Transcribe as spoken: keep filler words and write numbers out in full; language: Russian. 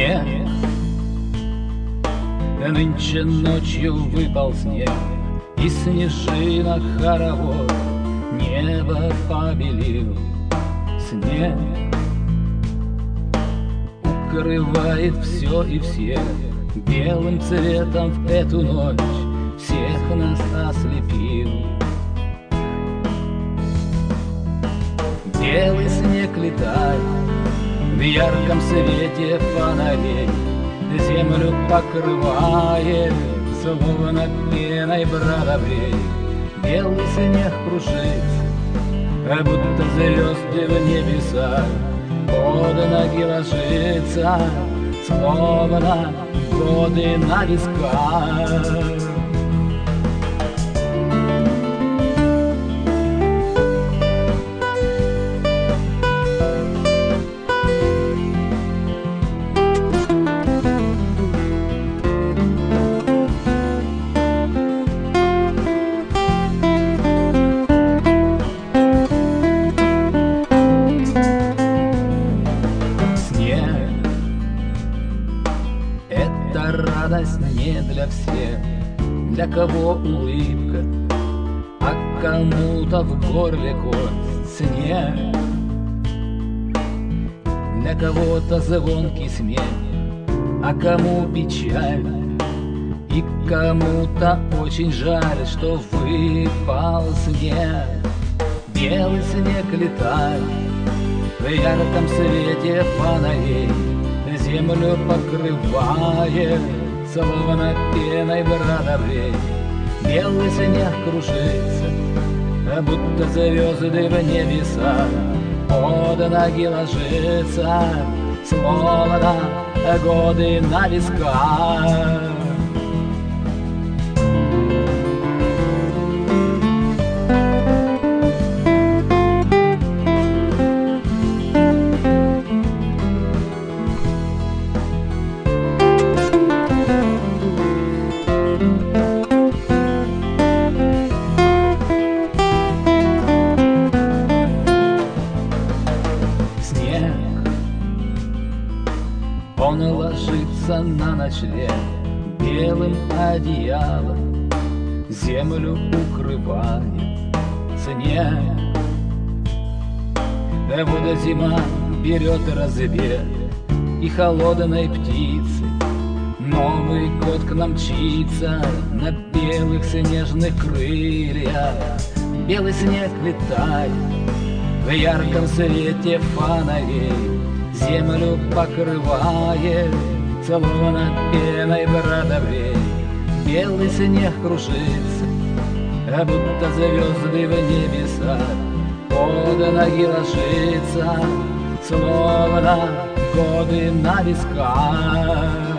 снег. Нынче ночью выпал снег, и снежинок хоровод небо побелил. Снег укрывает все и всех белым цветом в эту ночь, всех нас ослепил. Белый снег летает в ярком свете фонарей, землю покрывает, словно пеной бродовей. Белый снег кружится, как будто звезды в небесах, под ноги ложится, словно годы на висках. Это радость не для всех, для кого улыбка, а кому-то в горле кость. Снег для кого-то звонкий смех, а кому печаль, и кому-то очень жаль, что выпал снег. Белый снег летает в ярком свете фонарей, землю покрывает, словно пеной бродовей. Белый снег кружится, как будто звезды в небесах, под ноги ложится, словно годы на висках. Он ложится на ночлег белым одеялом, землю укрывает снег. Да вот зима берет разбег, и холодной птицы Новый год к нам мчится на белых снежных крыльях. Белый снег летает в ярком свете фонарей, землю покрывает, словно пеной бродовей. Белый снег кружится, как будто звезды в небесах, под ноги ложится, словно годы на висках.